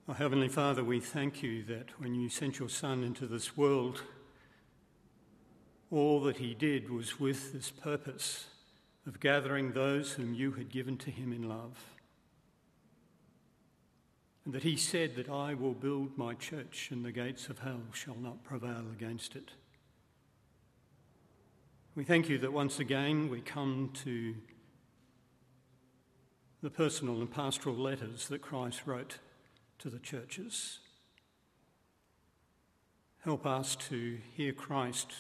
Our Heavenly Father, we thank you that when you sent your Son into this world, all that he did was with this purpose of gathering those whom you had given to him in love. And that he said that I will build my church and the gates of hell shall not prevail against it. We thank you that once again we come to the personal and pastoral letters that Christ wrote to the churches. Help us to hear Christ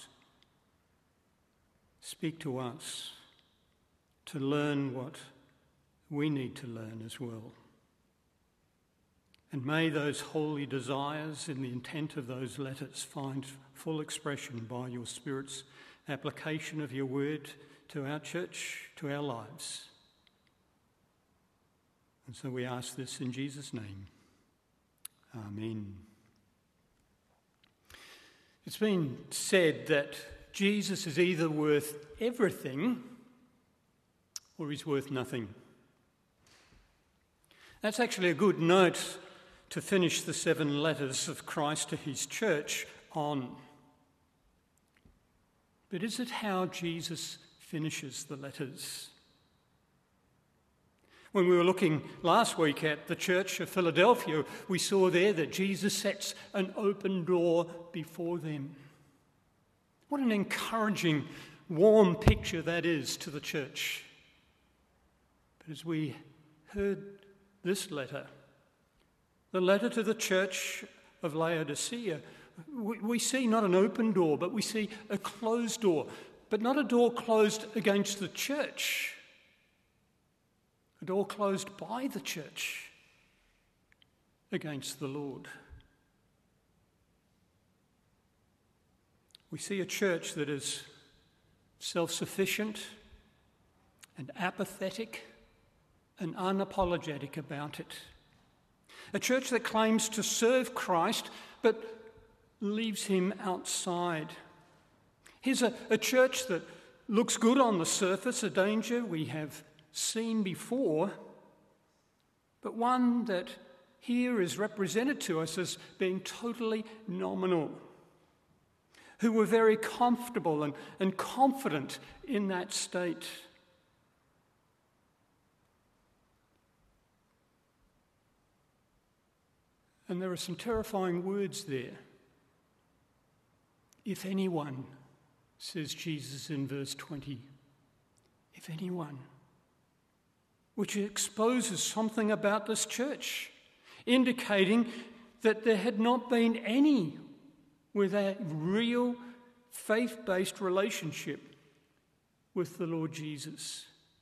speak to us, to learn what we need to learn as well. And may those holy desires in the intent of those letters find full expression by your Spirit's application of your word to our church, to our lives. And so we ask this in Jesus' name. Amen. It's been said that Jesus is either worth everything or he's worth nothing. That's actually a good note to finish the 7 letters of Christ to his church on. But is it how Jesus finishes the letters? When we were looking last week at the church of Philadelphia, we saw there that Jesus sets an open door before them. What an encouraging, warm picture that is to the church. But as we heard this letter, the letter to the church of Laodicea, we see not an open door, but we see a closed door, but not a door closed against the church, a door closed by the church against the Lord. We see a church that is self-sufficient and apathetic and unapologetic about it. A church that claims to serve Christ but leaves him outside. Here's a church that looks good on the surface, a danger we have seen before, but one that here is represented to us as being totally nominal, who were very comfortable and confident in that state. And there are some terrifying words there. If anyone, says Jesus in verse 20, if anyone, which exposes something about this church, indicating that there had not been any with a real faith-based relationship with the Lord Jesus.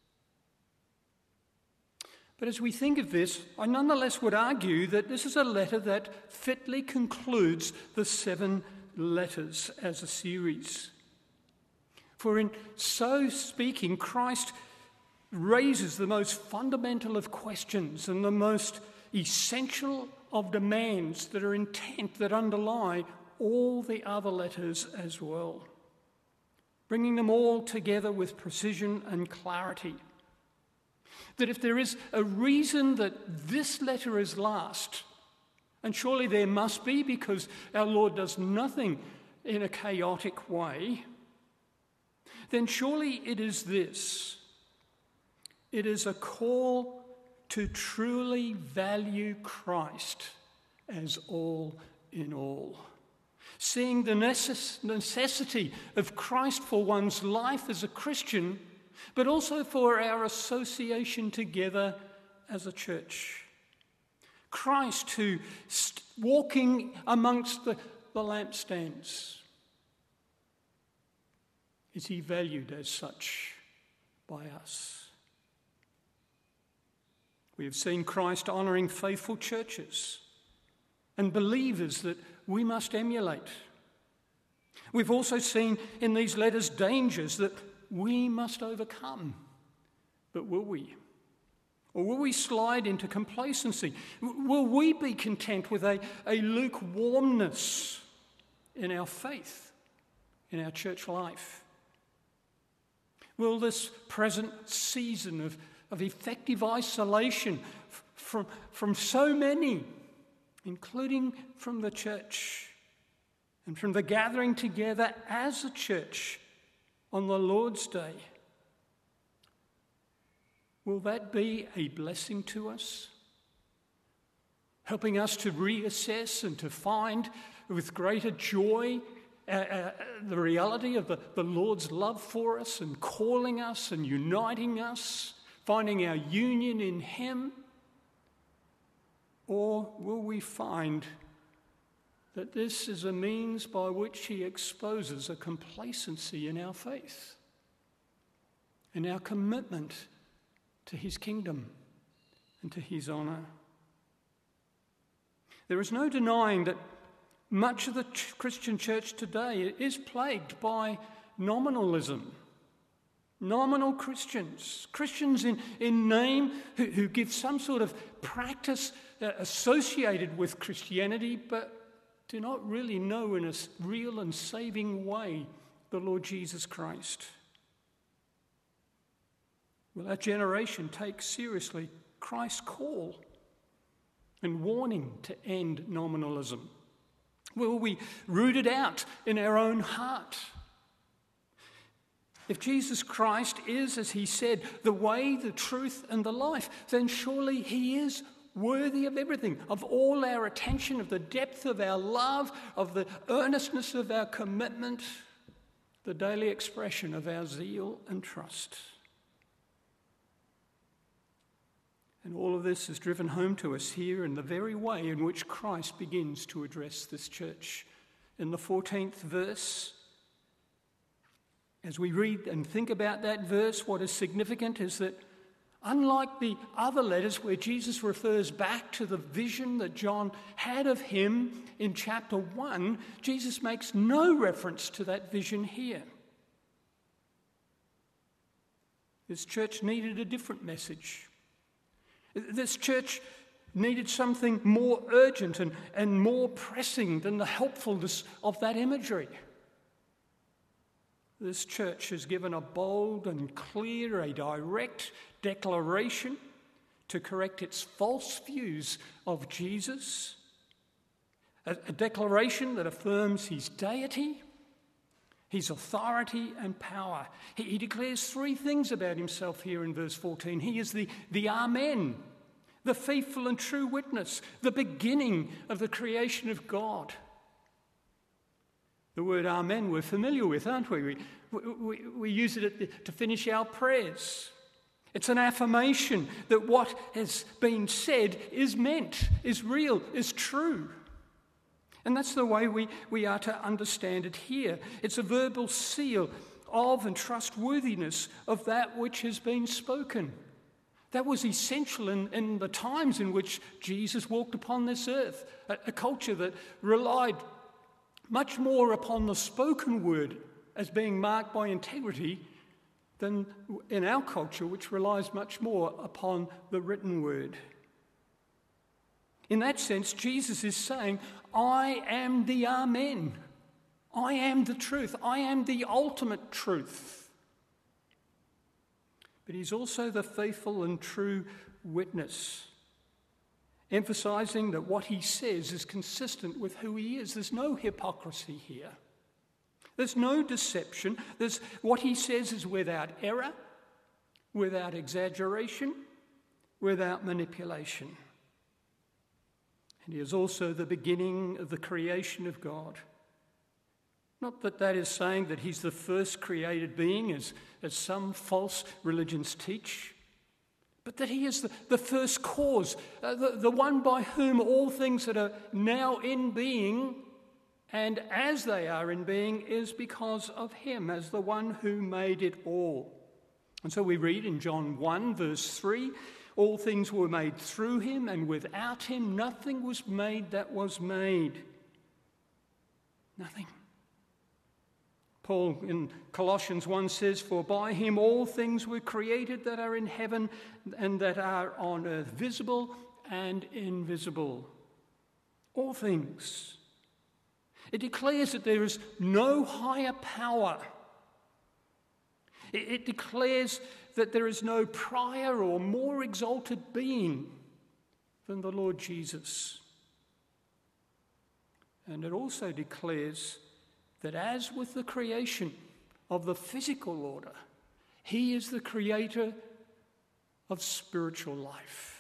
But as we think of this, I nonetheless would argue that this is a letter that fitly concludes the 7 letters as a series. For in so speaking, Christ raises the most fundamental of questions and the most essential of demands that are intent that underlie all the other letters as well, bringing them all together with precision and clarity. That if there is a reason that this letter is last, and surely there must be because our Lord does nothing in a chaotic way, then surely it is this. It is a call to truly value Christ as all in all. Seeing the necessity of Christ for one's life as a Christian, but also for our association together as a church. Christ who, walking amongst the lampstands, is he valued as such by us? We have seen Christ honouring faithful churches and believers that we must emulate. We've also seen in these letters dangers that we must overcome. But will we? Or will we slide into complacency? Will we be content with a lukewarmness in our faith, in our church life? Will this present season of effective isolation from so many including from the church and from the gathering together as a church on the Lord's Day, will that be a blessing to us? Helping us to reassess and to find with greater joy the reality of the Lord's love for us and calling us and uniting us, finding our union in Him? Or will we find that this is a means by which He exposes a complacency in our faith and our commitment to His kingdom and to His honour? There is no denying that much of the Christian church today is plagued by nominalism. Nominal Christians, Christians in name who give some sort of practice associated with Christianity, but do not really know in a real and saving way the Lord Jesus Christ. Will our generation take seriously Christ's call and warning to end nominalism? Will we root it out in our own heart? If Jesus Christ is, as He said, the way, the truth, and the life, then surely He is worthy of everything, of all our attention, of the depth of our love, of the earnestness of our commitment, the daily expression of our zeal and trust. And all of this is driven home to us here in the very way in which Christ begins to address this church. In the 14th verse, as we read and think about that verse, what is significant is that unlike the other letters where Jesus refers back to the vision that John had of Him in chapter 1, Jesus makes no reference to that vision here. This church needed a different message. This church needed something more urgent and more pressing than the helpfulness of that imagery. This church has given a bold and clear, a direct declaration to correct its false views of Jesus, a declaration that affirms His deity, His authority and power. He declares three things about Himself here in verse 14. He is the Amen, the faithful and true witness, the beginning of the creation of God. The word Amen we're familiar with, aren't we? We use it to finish our prayers. It's an affirmation that what has been said is meant, is real, is true. And that's the way we are to understand it here. It's a verbal seal of and trustworthiness of that which has been spoken. That was essential in the times in which Jesus walked upon this earth, a culture that relied much more upon the spoken word as being marked by integrity than in our culture, which relies much more upon the written word. In that sense, Jesus is saying, I am the Amen. I am the truth. I am the ultimate truth. But He's also the faithful and true witness, emphasizing that what He says is consistent with who He is. There's no hypocrisy here. There's no deception. What He says is without error, without exaggeration, without manipulation. And He is also the beginning of the creation of God. Not that is saying that He's the first created being, as some false religions teach, but that He is the first cause, the one by whom all things that are now in being and as they are in being is because of Him, as the one who made it all. And so we read in John 1 verse 3, all things were made through Him, and without Him nothing was made that was made. Nothing. Paul in Colossians 1 says, for by Him all things were created that are in heaven and that are on earth, visible and invisible. All things. It declares that there is no higher power. It declares that there is no prior or more exalted being than the Lord Jesus. And it also declares that as with the creation of the physical order, he is the creator of spiritual life.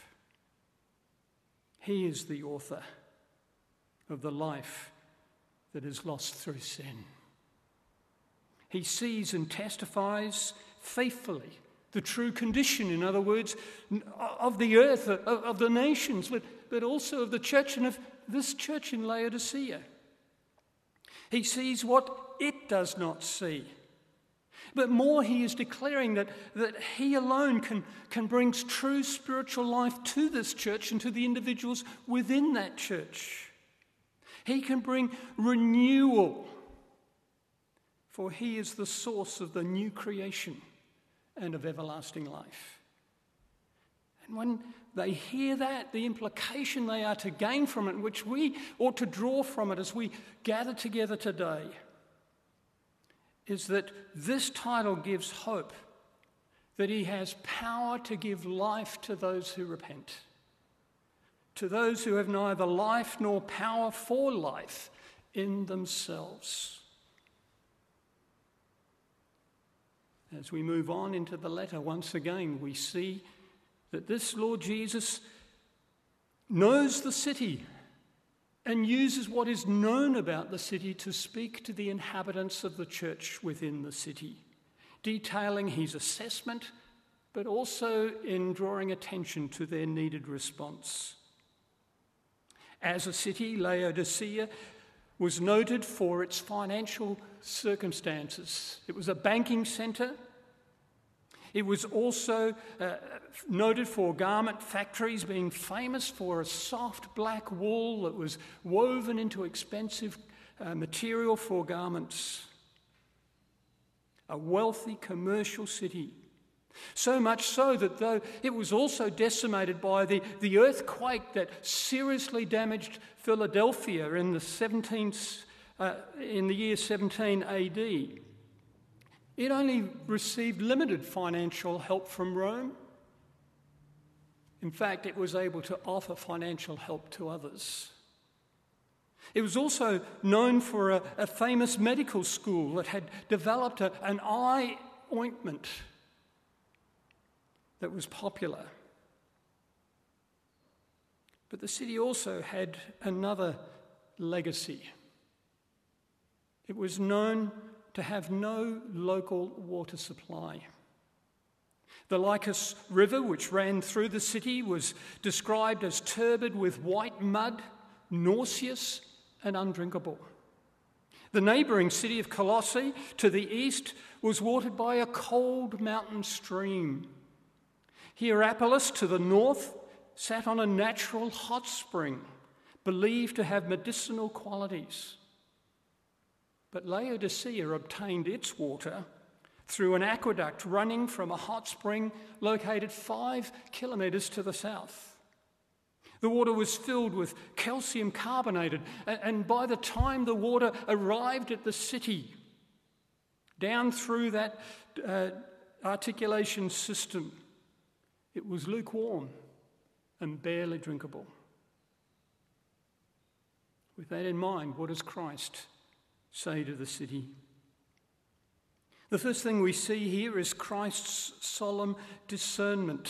He is the author of the life that is lost through sin. He sees and testifies faithfully the true condition, in other words, of the earth, of the nations, but also of the church and of this church in Laodicea. He sees what it does not see. But more, he is declaring that he alone can bring true spiritual life to this church and to the individuals within that church. He can bring renewal, for he is the source of the new creation and of everlasting life. And when they hear that, the implication they are to gain from it, which we ought to draw from it as we gather together today, is that this title gives hope that he has power to give life to those who repent, to those who have neither life nor power for life in themselves. As we move on into the letter, once again, we see that this Lord Jesus knows the city and uses what is known about the city to speak to the inhabitants of the church within the city, detailing his assessment, but also in drawing attention to their needed response. As a city, Laodicea was noted for its financial circumstances. It was a banking centre. It was also noted for garment factories, being famous for a soft black wool that was woven into expensive material for garments. A wealthy commercial city. So much so that though it was also decimated by the earthquake that seriously damaged Philadelphia in the year 17 AD, it only received limited financial help from Rome. In fact, it was able to offer financial help to others. It was also known for a famous medical school that had developed an eye ointment that was popular. But the city also had another legacy. It was known to have no local water supply. The Lycus River, which ran through the city, was described as turbid with white mud, nauseous and undrinkable. The neighbouring city of Colossae to the east was watered by a cold mountain stream. Hierapolis to the north sat on a natural hot spring, believed to have medicinal qualities. But Laodicea obtained its water through an aqueduct running from a hot spring located 5 kilometres to the south. The water was filled with calcium carbonated, and by the time the water arrived at the city, down through that articulation system, it was lukewarm and barely drinkable. With that in mind, what does Christ say to the city? The first thing we see here is Christ's solemn discernment.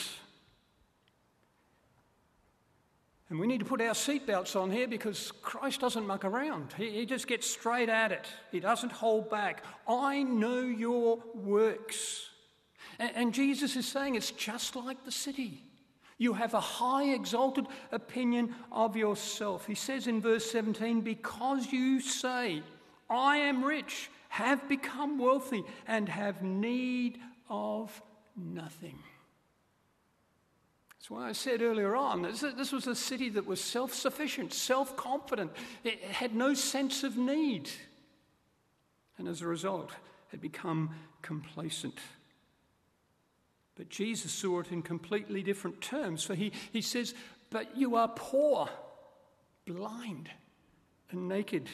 And we need to put our seatbelts on here because Christ doesn't muck around. He just gets straight at it. He doesn't hold back. I know your works. And Jesus is saying it's just like the city. You have a high exalted opinion of yourself. He says in verse 17, because you say, I am rich, have become wealthy, and have need of nothing. That's why I said earlier on, this was a city that was self-sufficient, self-confident. It had no sense of need. And as a result, had become complacent. But Jesus saw it in completely different terms. For he says, but you are poor, blind, and naked.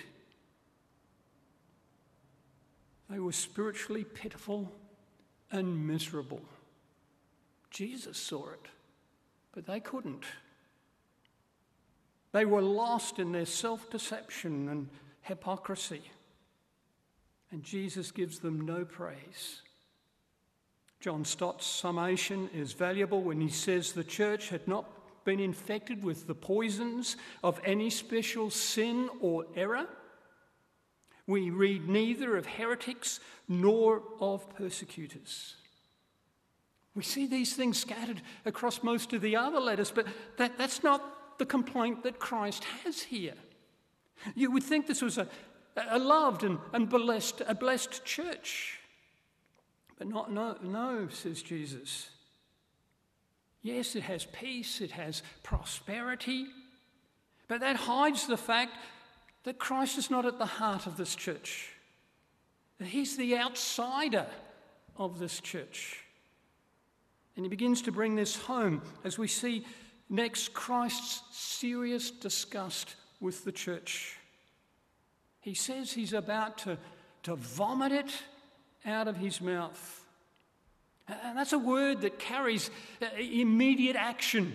They were spiritually pitiful and miserable. Jesus saw it, but they couldn't. They were lost in their self-deception and hypocrisy. And Jesus gives them no praise. John Stott's summation is valuable when he says the church had not been infected with the poisons of any special sin or error. We read neither of heretics nor of persecutors. We see these things scattered across most of the other letters, but that's not the complaint that Christ has here. You would think this was a loved and blessed church. But no, says Jesus. Yes, it has peace, it has prosperity, but that hides the fact that Christ is not at the heart of this church. That he's the outsider of this church. And he begins to bring this home as we see next Christ's serious disgust with the church. He says he's about to vomit it out of his mouth. And that's a word that carries immediate action.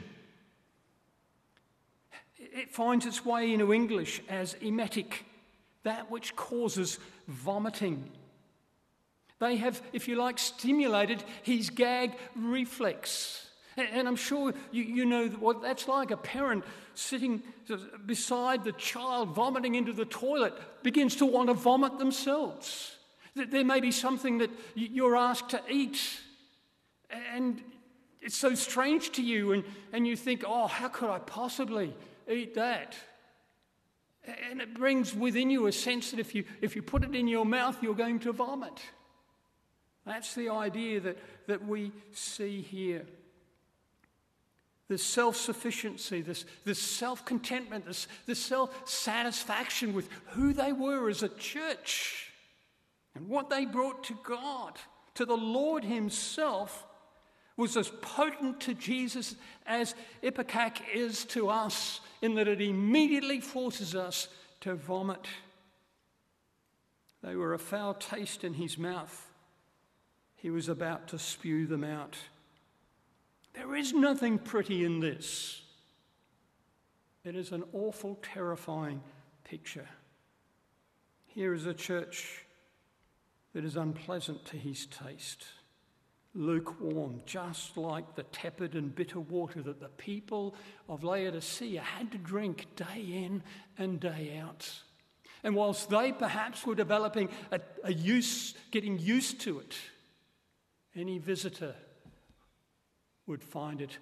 It finds its way into English as emetic, that which causes vomiting. They have, if you like, stimulated his gag reflex. And I'm sure you know what that's like. A parent sitting beside the child vomiting into the toilet begins to want to vomit themselves. There may be something that you're asked to eat, and it's so strange to you, and you think, oh, how could I possibly eat that? And it brings within you a sense that if you put it in your mouth, you're going to vomit. That's the idea that we see here. This self-sufficiency, this self-contentment, this self-satisfaction with who they were as a church and what they brought to God, to the Lord himself, was as potent to Jesus as ipecac is to us, in that it immediately forces us to vomit. They were a foul taste in his mouth. He was about to spew them out. There is nothing pretty in this. It is an awful, terrifying picture. Here is a church that is unpleasant to his taste, lukewarm, just like the tepid and bitter water that the people of Laodicea had to drink day in and day out. And whilst they perhaps were developing getting used to it, any visitor would find it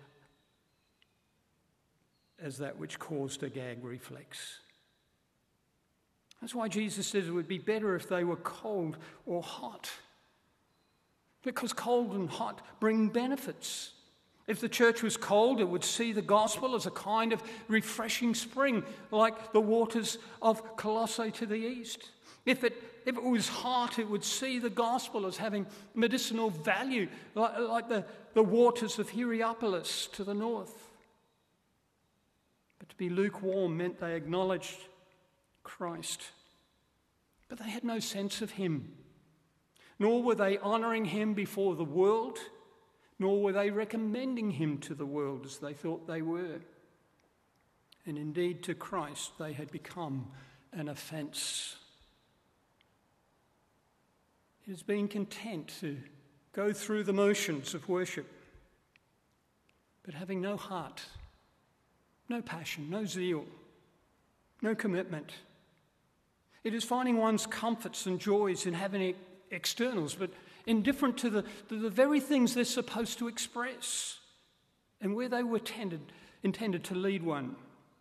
as that which caused a gag reflex. That's why Jesus says it would be better if they were cold or hot, because cold and hot bring benefits. If the church was cold, it would see the gospel as a kind of refreshing spring, like the waters of Colossae to the east. If it was hot, it would see the gospel as having medicinal value, like the waters of Hierapolis to the north. But to be lukewarm meant they acknowledged Christ, but they had no sense of him. Nor were they honouring him before the world, nor were they recommending him to the world as they thought they were. And indeed, to Christ they had become an offence. It has been content to go through the motions of worship, but having no heart, no passion, no zeal, no commitment. It is finding one's comforts and joys in having externals, but indifferent to the very things they're supposed to express and where they were intended to lead one.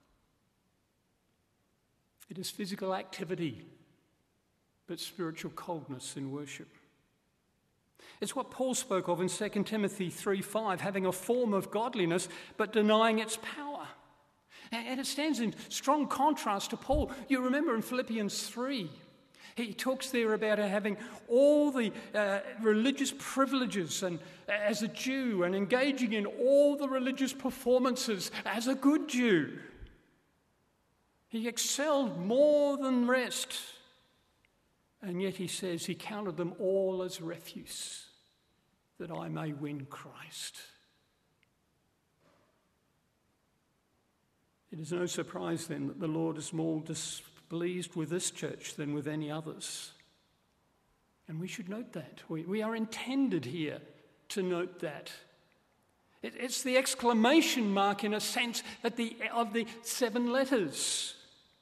It is physical activity, but spiritual coldness in worship. It's what Paul spoke of in 2 Timothy 3:5, having a form of godliness but denying its power. And it stands in strong contrast to Paul. You remember in Philippians 3, he talks there about having all the religious privileges and as a Jew, and engaging in all the religious performances as a good Jew. He excelled more than the rest. And yet he says he counted them all as refuse, that I may win Christ. It is no surprise then that the Lord is more displeased with this church than with any others. And we should note that. We are intended here to note that. It's the exclamation mark, in a sense, of the 7 letters.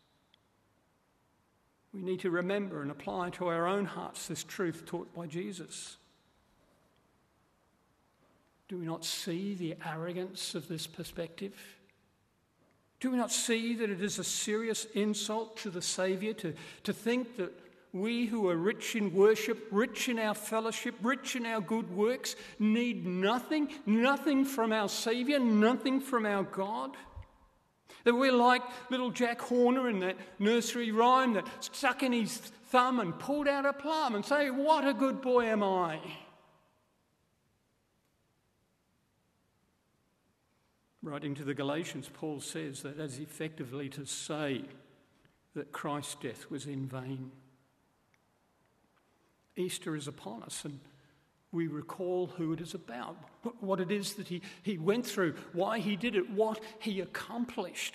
We need to remember and apply to our own hearts this truth taught by Jesus. Do we not see the arrogance of this perspective? Do we not see that it is a serious insult to the Saviour to think that we who are rich in worship, rich in our fellowship, rich in our good works, need nothing from our Saviour, nothing from our God? That we're like little Jack Horner in that nursery rhyme that stuck in his thumb and pulled out a plum and say, "What a good boy am I." Writing to the Galatians, Paul says that as effectively to say that Christ's death was in vain. Easter is upon us, and we recall who it is about, what it is that he went through, why he did it, what he accomplished.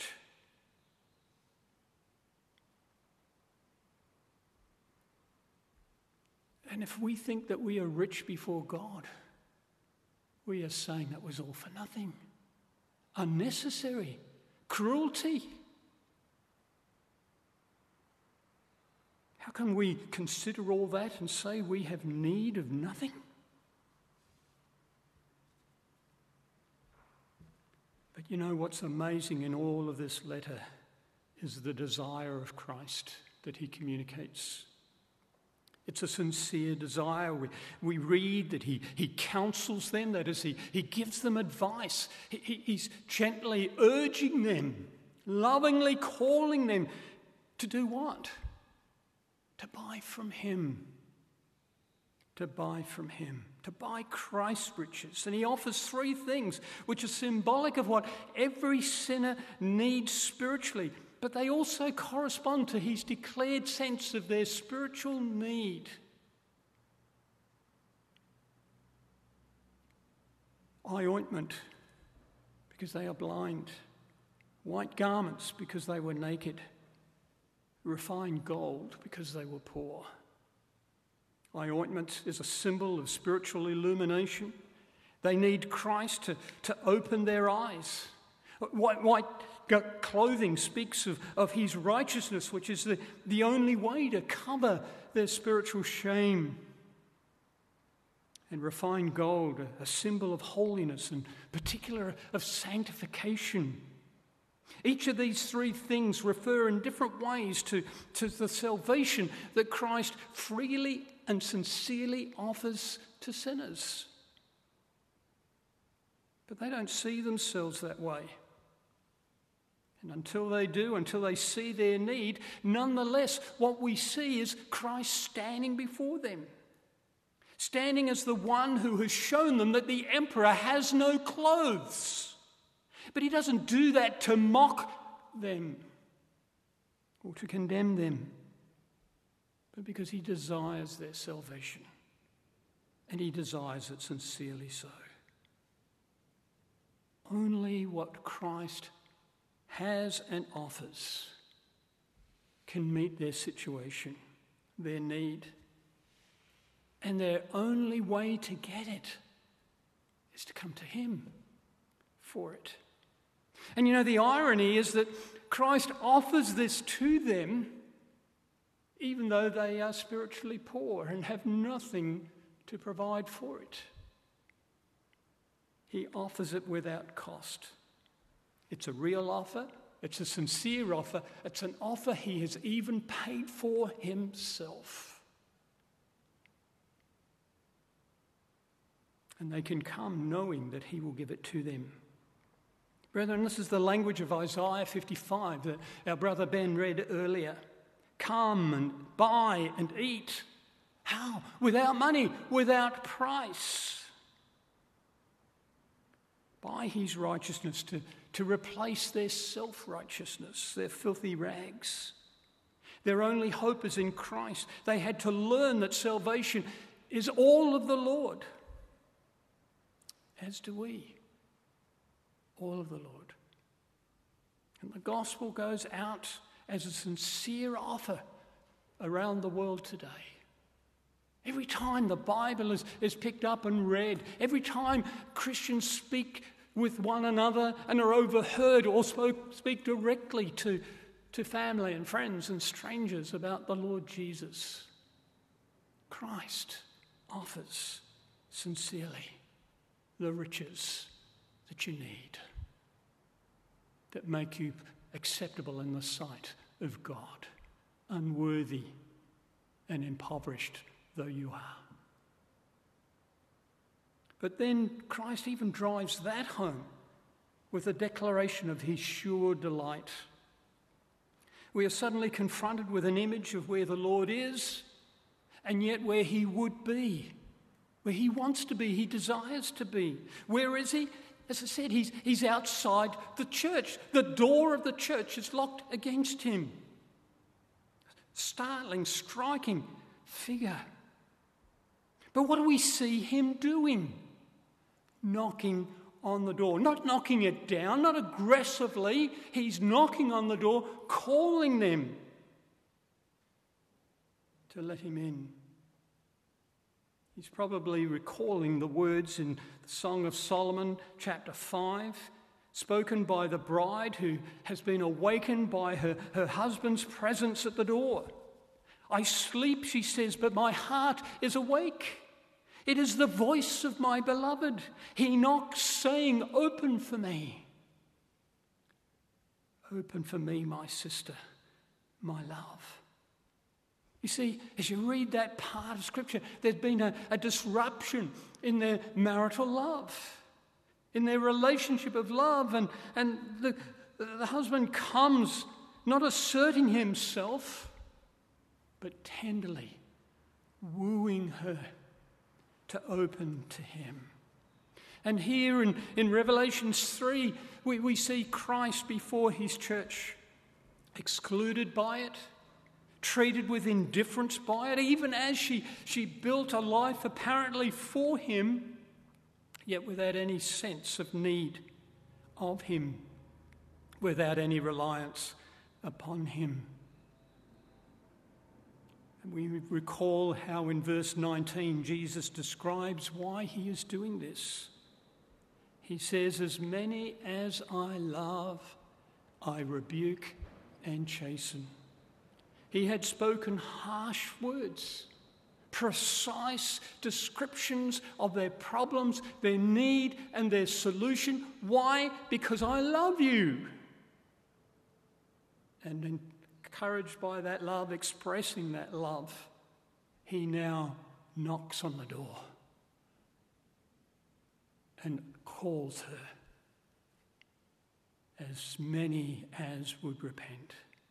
And if we think that we are rich before God, we are saying that was all for nothing, unnecessary, cruelty. How can we consider all that and say we have need of nothing? But you know what's amazing in all of this letter is the desire of Christ that he communicates. It's a sincere desire. We read that he counsels them, that is, he gives them advice. He's gently urging them, lovingly calling them to do what? To buy from him. To buy from him. To buy Christ's riches. And he offers 3 things which are symbolic of what every sinner needs spiritually. But they also correspond to his declared sense of their spiritual need. Eye ointment, because they are blind. White garments, because they were naked. Refined gold, because they were poor. Eye ointment is a symbol of spiritual illumination. They need Christ to open their eyes. White clothing speaks of his righteousness, which is the only way to cover their spiritual shame. And refined gold, a symbol of holiness and particular of sanctification. Each of these 3 things refer in different ways to the salvation that Christ freely and sincerely offers to sinners. But they don't see themselves that way. And until they do, until they see their need, nonetheless, what we see is Christ standing before them. Standing as the one who has shown them that the emperor has no clothes. But he doesn't do that to mock them or to condemn them, but because he desires their salvation, and he desires it sincerely so. Only what Christ has and offers can meet their situation, their need, and their only way to get it is to come to him for it. And you know, the irony is that Christ offers this to them even though they are spiritually poor and have nothing to provide for it. He offers it without cost. It's a real offer. It's a sincere offer. It's an offer he has even paid for himself. And they can come knowing that he will give it to them. Brethren, this is the language of Isaiah 55 that our brother Ben read earlier. Come and buy and eat. How? Without money, without price. Buy his righteousness to replace their self-righteousness, their filthy rags. Their only hope is in Christ. They had to learn that salvation is all of the Lord, as do we. All of the Lord. And the gospel goes out as a sincere offer around the world today. Every time the Bible is picked up and read, every time Christians speak with one another and are overheard or speak directly to family and friends and strangers about the Lord Jesus, Christ offers sincerely the riches that you need, that make you acceptable in the sight of God, unworthy and impoverished though you are. But then Christ even drives that home with a declaration of his sure delight. We are suddenly confronted with an image of where the Lord is, and yet where he would be, where he wants to be, he desires to be. Where is he? As I said, he's outside the church. The door of the church is locked against him. Startling, striking figure. But what do we see him doing? Knocking on the door. Not knocking it down, not aggressively. He's knocking on the door, calling them to let him in. He's probably recalling the words in the Song of Solomon, chapter 5, spoken by the bride who has been awakened by her husband's presence at the door. I sleep, she says, but my heart is awake. It is the voice of my beloved. He knocks, saying, open for me. Open for me, my sister, my love. You see, as you read that part of Scripture, there's been a disruption in their marital love, in their relationship of love, and the husband comes not asserting himself, but tenderly wooing her to open to him. And here in Revelation 3, we see Christ before his church, excluded by it, treated with indifference by it, even as she built a life apparently for him, yet without any sense of need of him, without any reliance upon him. And we recall how in verse 19 Jesus describes why he is doing this. He says, as many as I love, I rebuke and chasten. He had spoken harsh words, precise descriptions of their problems, their need and their solution. Why? Because I love you. And encouraged by that love, expressing that love, he now knocks on the door and calls her, as many as would repent.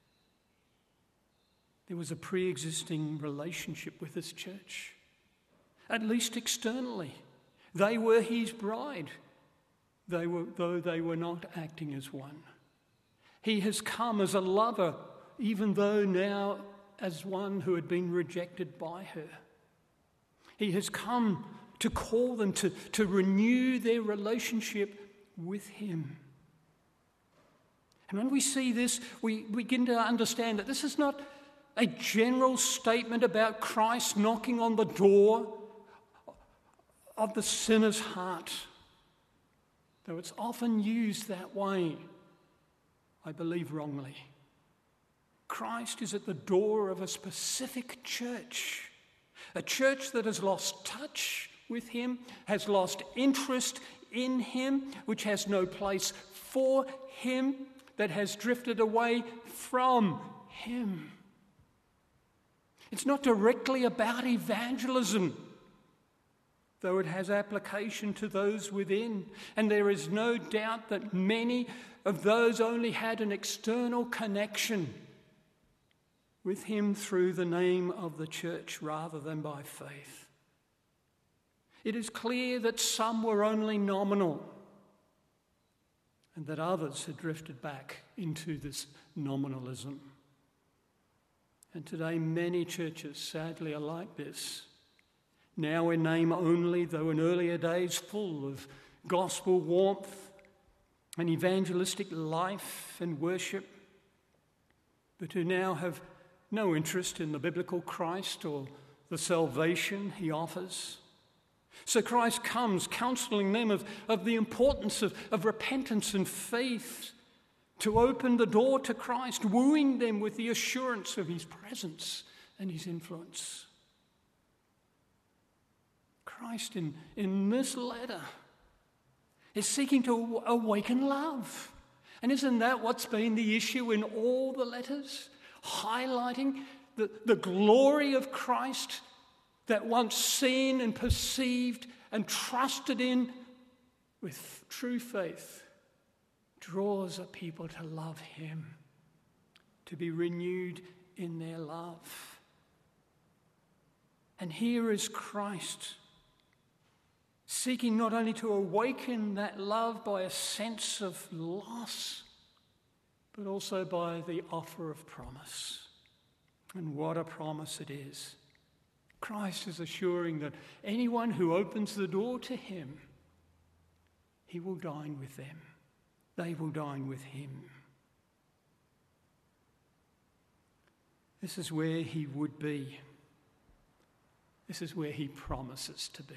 There was a pre-existing relationship with this church, at least externally. They were his bride, though they were not acting as one. He has come as a lover, even though now as one who had been rejected by her. He has come to call them to renew their relationship with him. And when we see this, we begin to understand that this is not a general statement about Christ knocking on the door of the sinner's heart, though it's often used that way, I believe wrongly. Christ is at the door of a specific church, a church that has lost touch with him, has lost interest in him, which has no place for him, that has drifted away from him. It's not directly about evangelism, though it has application to those within. And there is no doubt that many of those only had an external connection with him through the name of the church rather than by faith. It is clear that some were only nominal and that others had drifted back into this nominalism. And today many churches, sadly, are like this. Now in name only, though in earlier days full of gospel warmth an evangelistic life and worship, but who now have no interest in the biblical Christ or the salvation he offers. So Christ comes counseling them of the importance of repentance and faith, to open the door to Christ, wooing them with the assurance of his presence and his influence. Christ in this letter is seeking to awaken love. And isn't that what's been the issue in all the letters? Highlighting the glory of Christ that once seen and perceived and trusted in with true faith draws a people to love him, to be renewed in their love. And here is Christ seeking not only to awaken that love by a sense of loss, but also by the offer of promise. And what a promise it is. Christ is assuring that anyone who opens the door to him, he will dine with them. They will dine with him. This is where he would be. This is where he promises to be.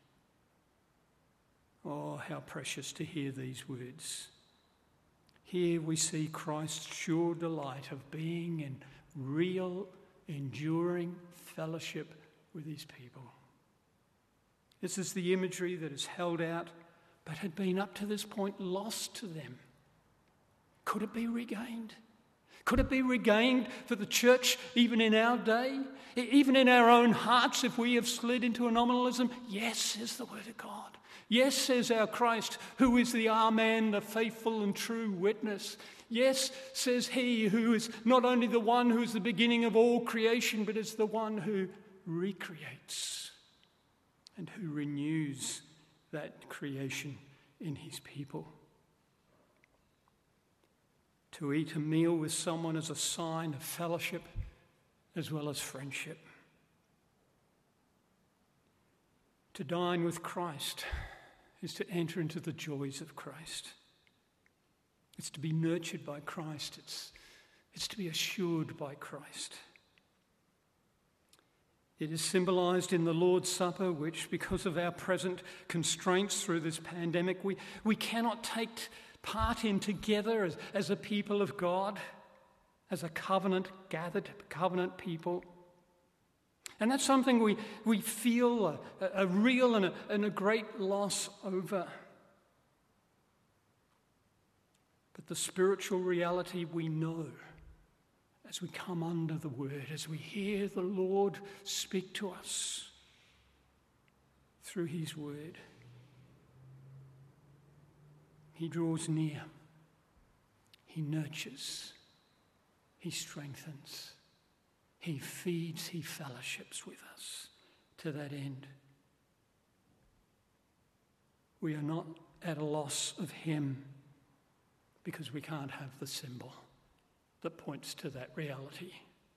Oh, how precious to hear these words. Here we see Christ's sure delight of being in real, enduring fellowship with his people. This is the imagery that is held out, but had been up to this point lost to them. Could it be regained? Could it be regained for the church even in our day? Even in our own hearts, if we have slid into a nominalism? Yes, says the word of God. Yes, says our Christ, who is the Amen, the faithful and true witness. Yes, says he who is not only the one who is the beginning of all creation, but is the one who recreates and who renews that creation in his people. To eat a meal with someone is a sign of fellowship as well as friendship. To dine with Christ is to enter into the joys of Christ. It's to be nurtured by Christ. It's to be assured by Christ. It is symbolised in the Lord's Supper, which, because of our present constraints through this pandemic, we cannot take part in together as a people of God, as a gathered covenant people. And that's something we feel a real and a great loss over. But the spiritual reality we know as we come under the word, as we hear the Lord speak to us through his word. He draws near, he nurtures, he strengthens, he feeds, he fellowships with us to that end. We are not at a loss of him because we can't have the symbol that points to that reality.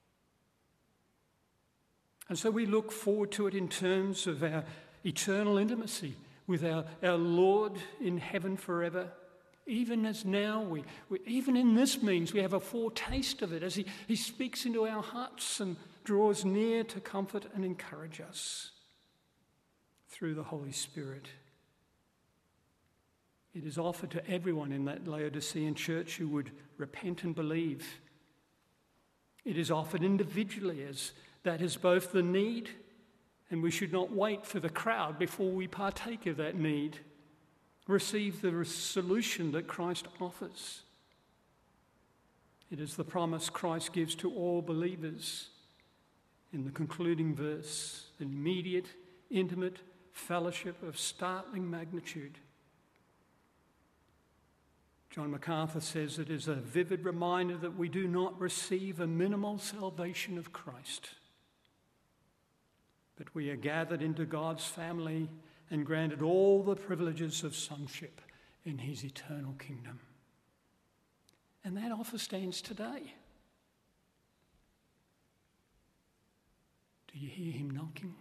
And so we look forward to it in terms of our eternal intimacy with our Lord in heaven forever. Even as now, even in this means, we have a foretaste of it as he speaks into our hearts and draws near to comfort and encourage us through the Holy Spirit. It is offered to everyone in that Laodicean church who would repent and believe. It is offered individually, as that is both the need, and we should not wait for the crowd before we partake of that need. Receive the solution that Christ offers. It is the promise Christ gives to all believers in the concluding verse, immediate, intimate fellowship of startling magnitude. John MacArthur says it is a vivid reminder that we do not receive a minimal salvation of Christ, but we are gathered into God's family and granted all the privileges of sonship in his eternal kingdom. And that offer stands today. Do you hear him knocking?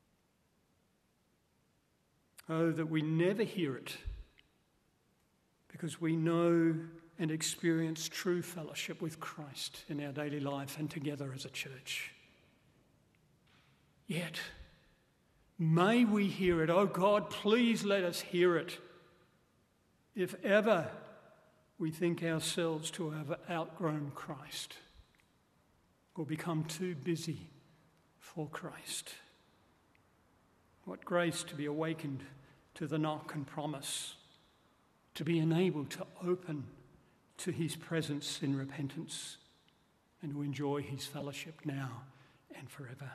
Oh, that we never hear it, because we know and experience true fellowship with Christ in our daily life and together as a church. Yet, may we hear it. Oh God, please let us hear it. If ever we think ourselves to have outgrown Christ or become too busy for Christ. What grace to be awakened to the knock and promise, to be enabled to open to his presence in repentance and to enjoy his fellowship now and forever.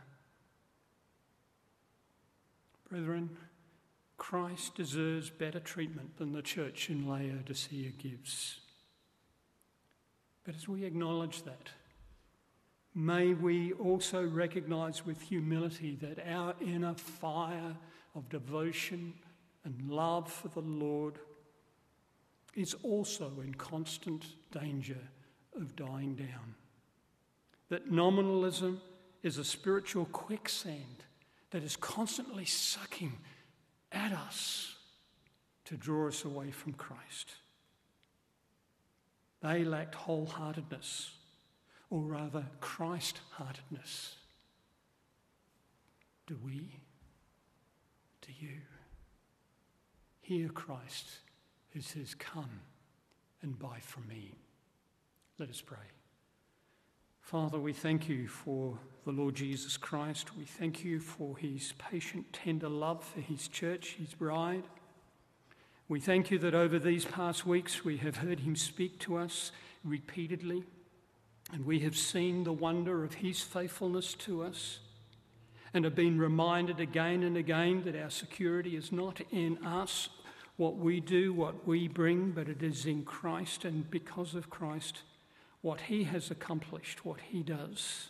Brethren, Christ deserves better treatment than the church in Laodicea gives. But as we acknowledge that, may we also recognise with humility that our inner fire of devotion and love for the Lord is also in constant danger of dying down. That nominalism is a spiritual quicksand that is constantly sucking at us to draw us away from Christ. They lacked wholeheartedness, or rather Christ-heartedness. Do we? Do you? Hear Christ who says, "Come and buy from me." Let us pray. Father, we thank you for the Lord Jesus Christ. We thank you for his patient, tender love for his church, his bride. We thank you that over these past weeks we have heard him speak to us repeatedly, and we have seen the wonder of his faithfulness to us, and have been reminded again and again that our security is not in us, what we do, what we bring, but it is in Christ, and because of Christ, what he has accomplished, what he does.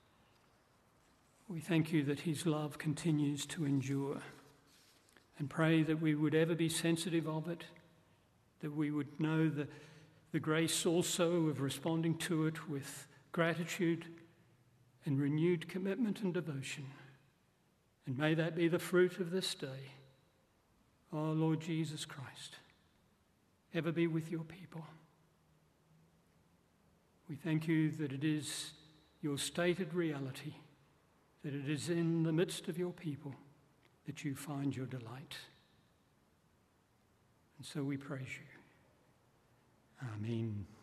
We thank you that his love continues to endure, and pray that we would ever be sensitive of it, that we would know the grace also of responding to it with gratitude and renewed commitment and devotion. And may that be the fruit of this day. Oh, Lord Jesus Christ, ever be with your people. We thank you that it is your stated reality, that it is in the midst of your people that you find your delight. And so we praise you. Amen.